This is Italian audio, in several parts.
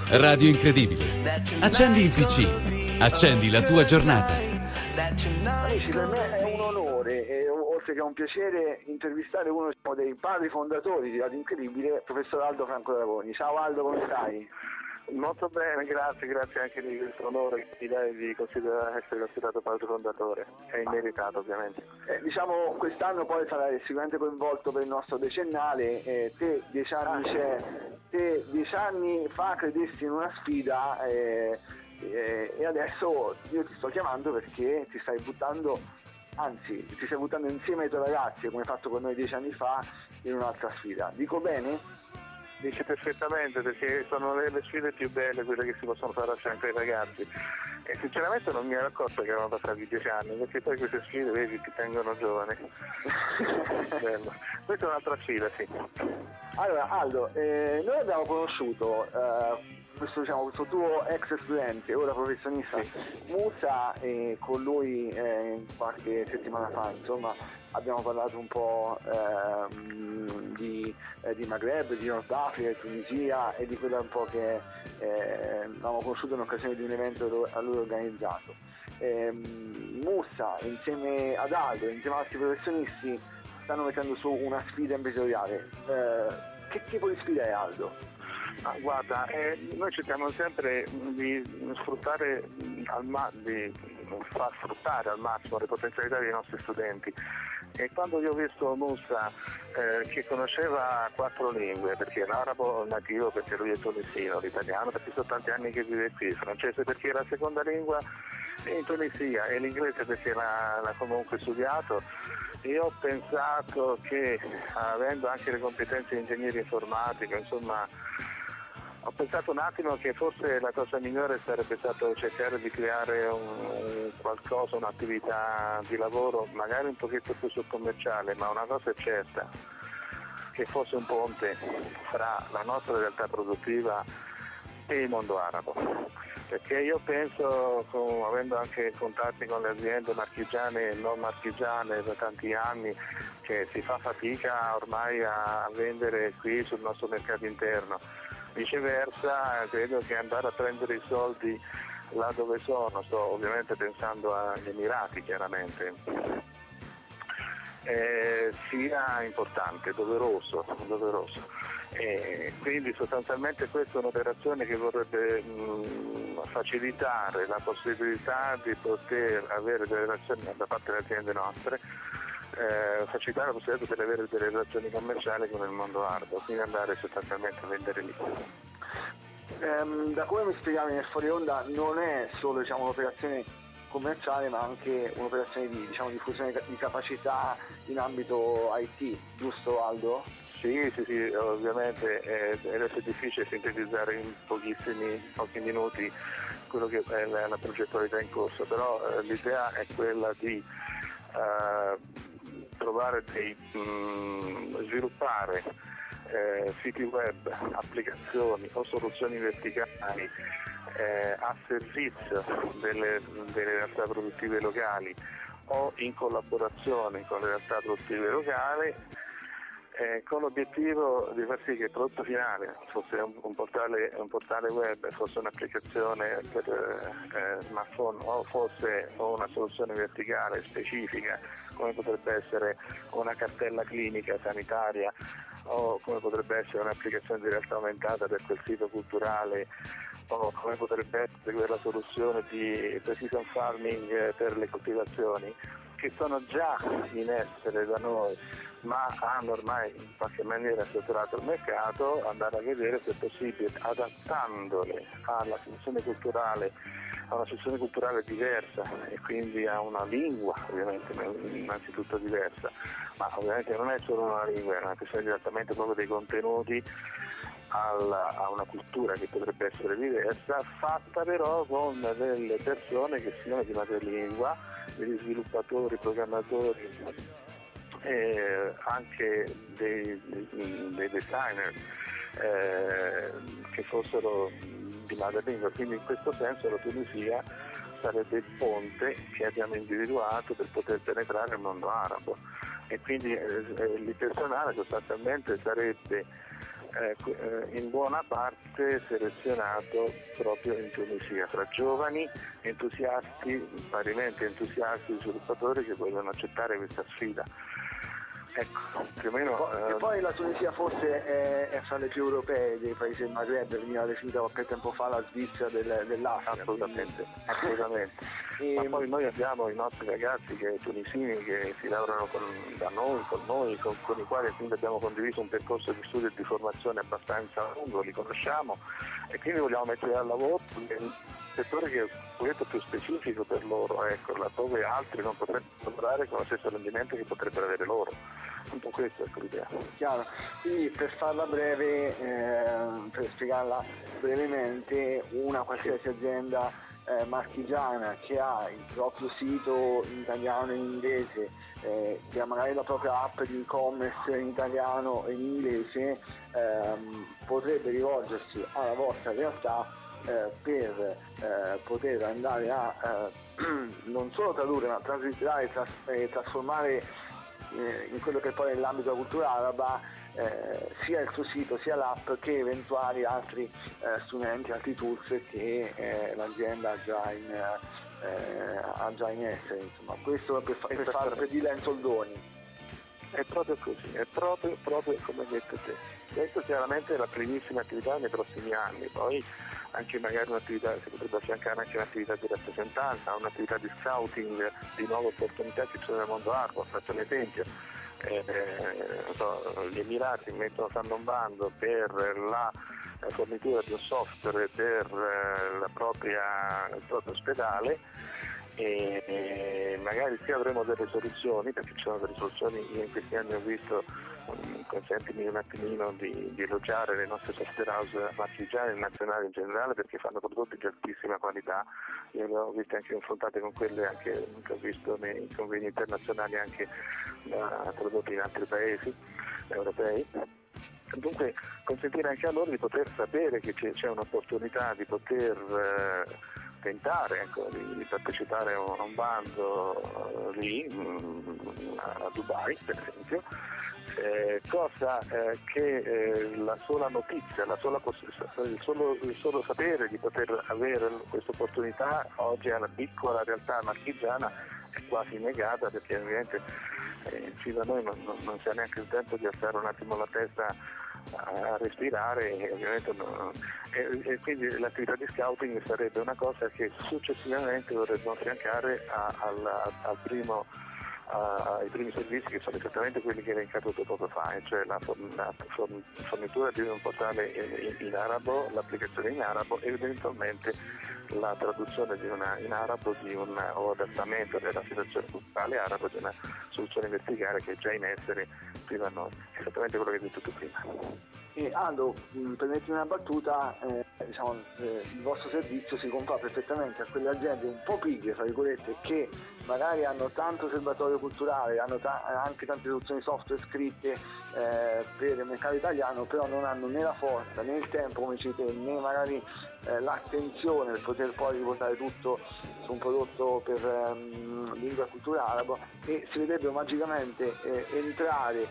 Radio Incredibile. Accendi il PC. Accendi la tua giornata. Amici, per me è un onore e oltre che un piacere intervistare uno dei padri fondatori di Radio Incredibile, professor Aldo Franco Dragoni. Ciao Aldo, come stai? Molto bene, grazie anche di questo onore che ti dai di essere considerato padre fondatore, è immeritato ovviamente. Diciamo quest'anno poi sarai sicuramente coinvolto per il nostro decennale, te 10 anni fa credesti in una sfida e adesso io ti sto chiamando perché ti stai buttando insieme ai tuoi ragazzi, come hai fatto con noi 10 anni fa, in un'altra sfida. Dico bene? Dice perfettamente, perché sono le sfide più belle quelle che si possono fare a fianco ai ragazzi e sinceramente non mi ero accorto che erano passati 10 anni, perché poi queste sfide vedi ti tengono giovane. Bello. Questa è un'altra sfida, sì. Allora Aldo, noi abbiamo conosciuto questo tuo ex studente, ora professionista, sì. Musa, e con lui qualche settimana fa, insomma, abbiamo parlato un po' di Maghreb, di Nord Africa, di Tunisia e di quello un po' che avevamo conosciuto in occasione di un evento a lui organizzato. Musa insieme ad Aldo, insieme ad altri professionisti, stanno mettendo su una sfida imprenditoriale. Che tipo di sfida è, Aldo? Guarda, noi cerchiamo sempre di sfruttare far sfruttare al massimo le potenzialità dei nostri studenti, e quando io ho visto Musa che conosceva 4 lingue, perché l'arabo nativo, perché lui è tunisino, l'italiano perché sono tanti anni che vive qui, il francese perché è la seconda lingua in Tunisia e l'inglese perché l'ha comunque studiato, io ho pensato che avendo anche le competenze di ingegnere informatico, insomma, ho pensato un attimo che forse la cosa migliore sarebbe stato cercare di creare qualcosa, un'attività di lavoro magari un pochetto più sul commerciale, ma una cosa è certa, che fosse un ponte fra la nostra realtà produttiva e il mondo arabo. Perché io penso, avendo anche contatti con le aziende marchigiane e non marchigiane da tanti anni, che si fa fatica ormai a vendere qui sul nostro mercato interno. Viceversa, credo che andare a prendere i soldi là dove sono, sto ovviamente pensando agli Emirati chiaramente, sia importante, doveroso. Quindi sostanzialmente questa è un'operazione che vorrebbe facilitare la possibilità di poter avere delle relazioni da parte delle aziende nostre, facilitare la possibilità di avere delle relazioni commerciali con il mondo arabo, quindi andare sostanzialmente a vendere lì. Da come mi spiegavi nel fuori onda, non è solo un'operazione commerciale ma anche un'operazione di diffusione di capacità in ambito IT, giusto Aldo? Sì, ovviamente adesso è difficile sintetizzare in pochi minuti quello che è la progettualità in corso, però l'idea è quella di sviluppare siti web, applicazioni o soluzioni verticali a servizio delle realtà produttive locali o in collaborazione con le realtà produttive locali, con l'obiettivo di far sì che il prodotto finale fosse un portale web, fosse un'applicazione per smartphone o fosse una soluzione verticale specifica, come potrebbe essere una cartella clinica sanitaria o come potrebbe essere un'applicazione di realtà aumentata per quel sito culturale, o come potrebbe essere quella soluzione di precision farming per le coltivazioni, che sono già in essere da noi ma hanno ormai in qualche maniera saturato il mercato, andare a vedere se è possibile, adattandole alla situazione culturale, a una situazione culturale diversa e quindi a una lingua ovviamente innanzitutto diversa, ma ovviamente non è solo una lingua, è una questione direttamente proprio dei contenuti a una cultura che potrebbe essere diversa, fatta però con delle persone che siano di madrelingua, degli sviluppatori, programmatori, anche dei designer che fossero di madrelingua, quindi in questo senso la Tunisia sarebbe il ponte che abbiamo individuato per poter penetrare nel mondo arabo, e quindi il personale sostanzialmente sarebbe in buona parte selezionato proprio in Tunisia, fra giovani entusiasti, parimenti entusiasti sviluppatori che vogliono accettare questa sfida. Ecco, più o meno. E poi la Tunisia forse è fra le più europee dei paesi del Maghreb, veniva definita qualche tempo fa la Svizzera dell'Africa. Assolutamente, assolutamente. Ma poi noi abbiamo i nostri ragazzi tunisini che si laureano con i quali quindi abbiamo condiviso un percorso di studio e di formazione abbastanza lungo, li conosciamo e quindi vogliamo mettere al lavoro nel settore che è un progetto più specifico per loro, ecco, laddove altri non potrebbero lavorare con lo stesso rendimento che potrebbero avere loro. Un po' questo è l'idea. Chiaro, quindi per farla breve, per spiegarla brevemente, una qualsiasi azienda marchigiana che ha il proprio sito in italiano e in inglese, che ha magari la propria app di e-commerce in italiano e in inglese, potrebbe rivolgersi alla vostra realtà per poter andare a non solo tradurre ma trasliterare e trasformare in quello che poi è l'ambito della cultura araba sia il suo sito sia l'app che eventuali altri strumenti, altri tools che l'azienda ha già in essere, insomma. Questo per dirla in soldoni. È proprio così, è proprio come hai detto te. Questo chiaramente è la primissima attività nei prossimi anni, poi anche magari un'attività, si potrebbe affiancare anche un'attività di rappresentanza, un'attività di scouting di nuove opportunità che ci sono nel mondo arabo. Faccio un esempio, gli Emirati fanno un bando per la fornitura di un software per il proprio ospedale e magari qui avremo delle soluzioni, perché ci sono delle soluzioni, io in questi anni ho visto, consentimi un attimino di elogiare le nostre software house marchigiane e nazionali in generale, perché fanno prodotti di altissima qualità, io le ho viste anche confrontate con quelle anche che ho visto nei convegni internazionali anche prodotti in altri paesi europei. Dunque consentire anche a loro di poter sapere che c'è un'opportunità di poter tentare, ecco, di partecipare a un bando lì a Dubai per esempio, cosa che la sola notizia, il solo sapere di poter avere questa opportunità oggi alla piccola realtà marchigiana è quasi negata, perché ovviamente fino a noi non si ha neanche il tempo di alzare un attimo la testa a respirare e ovviamente e quindi l'attività di scouting sarebbe una cosa che successivamente dovremmo affiancare ai primi servizi, che sono esattamente quelli che hai elencato poco fa, cioè la fornitura di un portale in arabo, l'applicazione in arabo e eventualmente la traduzione in arabo o adattamento della situazione culturale arabo di una soluzione verticale che è già in essere fino a noi, esattamente quello che hai detto tu prima. Aldo, permettimi una battuta, il vostro servizio si compara perfettamente a quelle aziende un po' pigre, tra virgolette, che magari hanno tanto osservatorio culturale, hanno anche tante soluzioni software scritte per il mercato italiano, però non hanno né la forza né il tempo, come dici te, né magari l'attenzione per poter poi riportare tutto su un prodotto per lingua e cultura arabo, e si vedrebbero magicamente entrare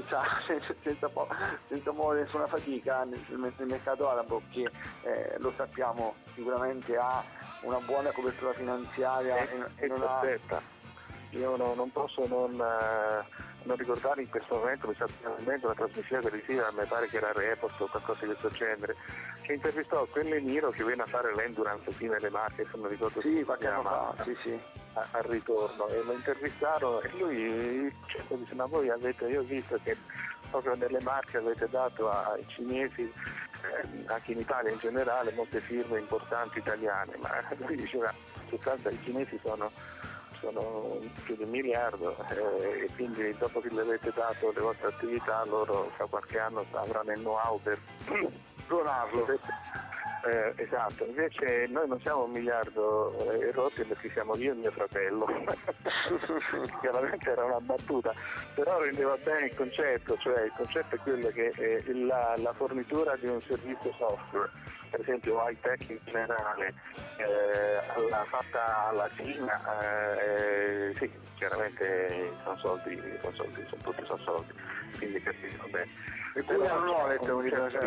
senza muovere nessuna fatica nel mercato arabo, che lo sappiamo sicuramente ha una buona copertura finanziaria e non ha... Io non posso non ricordare in questo momento, mi sta venendo una trasmissione televisiva, mi pare che era Report o qualcosa di questo genere, che intervistò quell'Emiro che viene a fare l'endurance nelle Marche, se non ricordo qualche anno fa, sì. Al ritorno, e lo intervistarono e lui disse: ma voi io ho visto che proprio nelle Marche avete dato ai cinesi, anche in Italia in generale, molte firme importanti italiane, ma lui diceva in sostanza i cinesi sono più di 1 miliardo e quindi dopo che le avete dato le vostre attività loro fra qualche anno avranno il know-how per clonarlo. Esatto, invece noi non siamo 1 miliardo e rotti, perché siamo io e mio fratello. Chiaramente era una battuta, però rendeva bene il concetto, cioè il concetto è quello che la fornitura di un servizio software, per esempio high tech in generale, fatta alla Cina, sì, chiaramente sono soldi, tutti sono soldi, quindi capisco bene. E poi hanno letto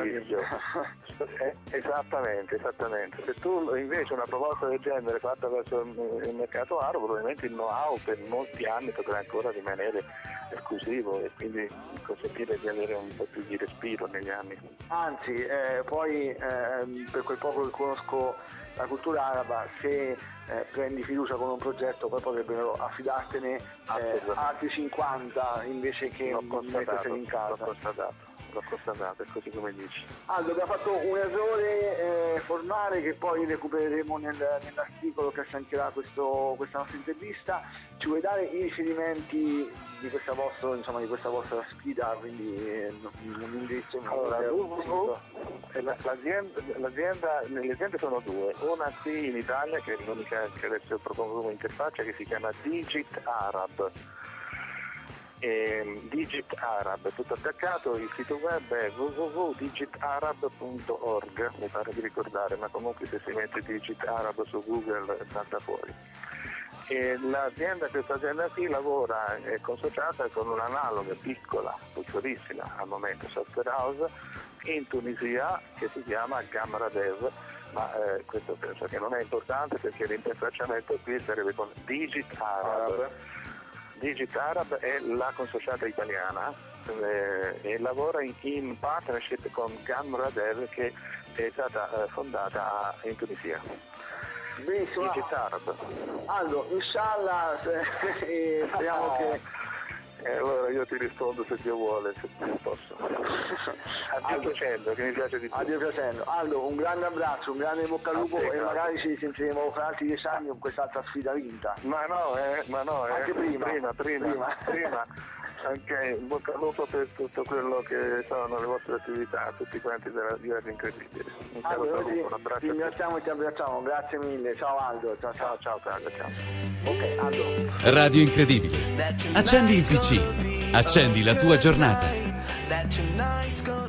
esattamente. Se tu invece una proposta del genere fatta verso il mercato arabo, probabilmente il know-how per molti anni potrà ancora rimanere esclusivo e quindi consentire di avere un po' più di respiro negli anni. Anzi, poi per quel poco che conosco la cultura araba, se prendi fiducia con un progetto poi potrebbero affidartene altri 50 invece che mettersene in casa. L'ho constatato, è così come dici. Aldo, abbiamo fatto un errore formale che poi recupereremo nell'articolo che affiancherà questa nostra intervista. Ci vuoi dare i riferimenti di questa vostra sfida, quindi un indirizzo? Allora, le aziende sono due, una qui in Italia che è l'unica che adesso propongo come interfaccia, che si chiama Digit Arab. Digit Arab, tutto attaccato, il sito web è www.digitarab.org, mi pare di ricordare, ma comunque se si mette Digit Arab su Google salta fuori. E questa azienda qui lavora, è consociata con un'analoga piccola, piccolissima al momento software house in Tunisia che si chiama Gamradev, ma questo penso che non è importante perché l'interfacciamento qui sarebbe con Digit Arab. Digit Arab è la consociata italiana e lavora in partnership con Gamradev che è stata fondata in Tunisia. Benissimo. Digit Arab. Allora, inshallah, speriamo che... allora io ti rispondo se Dio vuole, se posso. Addio piacendo, che mi piace di più. Addio piacendo. Allora, un grande abbraccio, un grande bocca al lupo e magari ci risentiremo fra altri 10 anni con quest'altra sfida vinta. Ma no, anche prima. Anche in bocca al lupo per tutto quello che sono le vostre attività, tutti quanti della Radio Incredibile. Un abbraccio. Ti ringraziamo e ti abbracciamo, grazie mille, ciao Aldo, ciao. Ok, Aldo. Radio Incredibile. Accendi il PC, accendi la tua giornata.